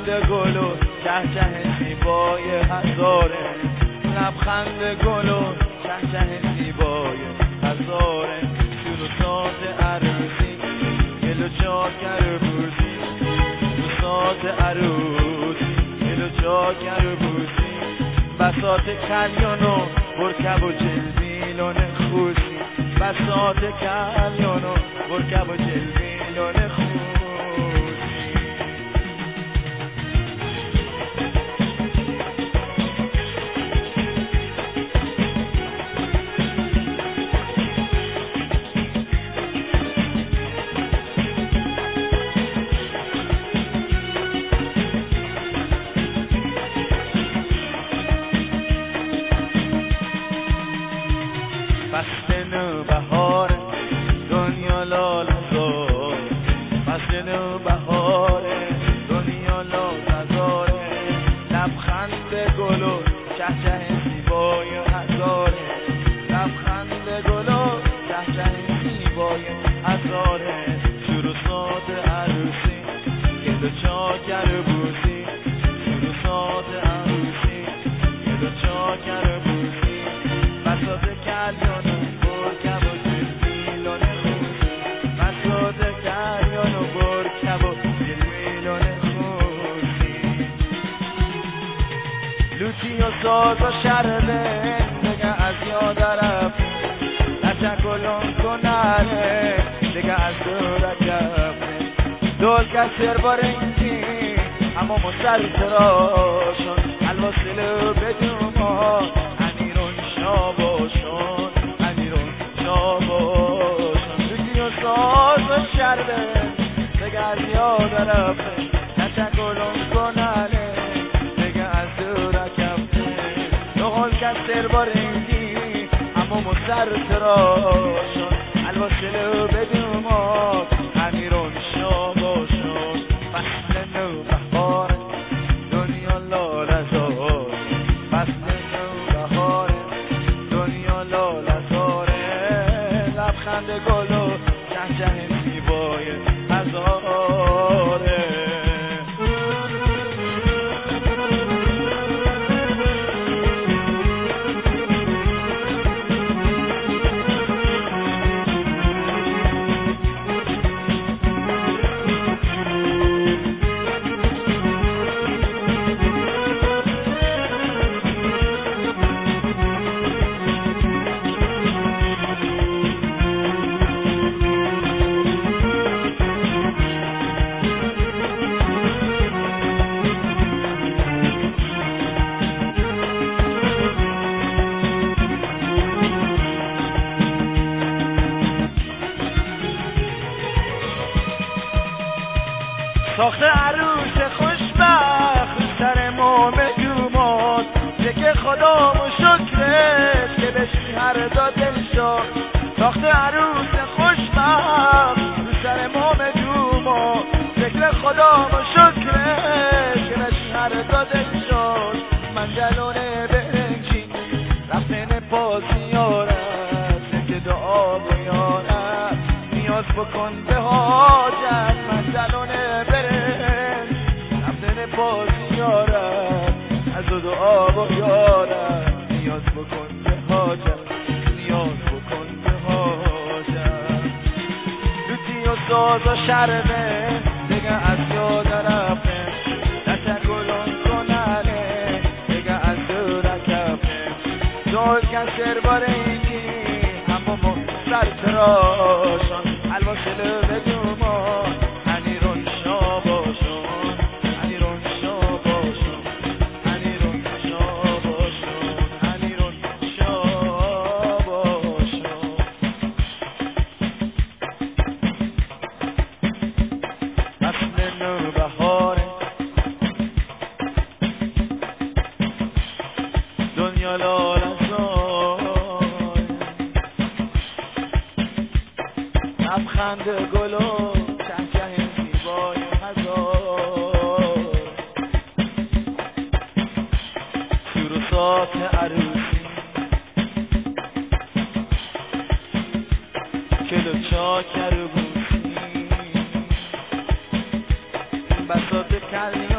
لبخند گل و چهچه زیبای هزاره، لبخند گل و چهچه زیبای هزاره، شور و ساز عروسی گل و چاکر بوسی، شور و ساز عروسی گل و چاکر بوسی، بساط کلیان و برکب و جلویلون خوشی، بساط کلیان و برکب و جلویلون خوشی. فصل نو بهار دنیا لال زار، فصل نو بهار دنیا لال زار، لبخند گل و چهچه زیبای هزاره، لبخند گل و چهچه زیبای هزاره، شور و ساز عروسی گل و چاکر بوسی، شور و ساز عروسی گل و چاکر بوسی، بساط کلیان و برکب و جلویلون خوشی، بساط کلیان و برکب و جلویلون خوشی. لوتی و ساز و شربه دیگه از یاد رفت، تشکلون کناره دیگه از دور رفته، دول کسر بارنگی اما مسل تراشون الواسلو بدون ما امیرون شاباشون، امیرون شاباشون، لوتی و ساز و شربه دیگه از یاد رفته، تشکلون کناره دیگه از دور رفته، دول کسر بارنگی اما مسل تراشون الواسلو بدون ما امیرون شاباشون. فصل نو بهار دنیا لال زار، فصل نو بهار دنیا لال زاره، لبخند گل و چهچه زیبای هزاره. ساخت عروس خوشبخت سر موم جومات، که خدا و شکرت که بشی هر دل شد، ساخت عروس خوشبخت سر موم جومات، ذکر خدا و شکرت که بشی هر دل شد، من جلونه برنجی رفتن پاسیارت که دعا بیارت نیاز بکن به حاجت، من جلونه برنج رفتن پاسیارت از دعا بیارت نیاز بکن به حاجت، نیاز بکن به حاجت. لوتی و ساز و شربه دیگه از یاد رفته، تشکلون کناره دیگه از دور رفته، دول کسر بارنگی اما سر تراشون الواسلو بدون ما امیرون شاباشون، امیرون شاباشون، امیرون شاباشون، امیرون شاباشون. فصل نو بهاره دنیا لال زار، لبخند گل و چهچه زیبای هزار، شور و ساز عروسی گل و چاکر بوسی، بساط کلیان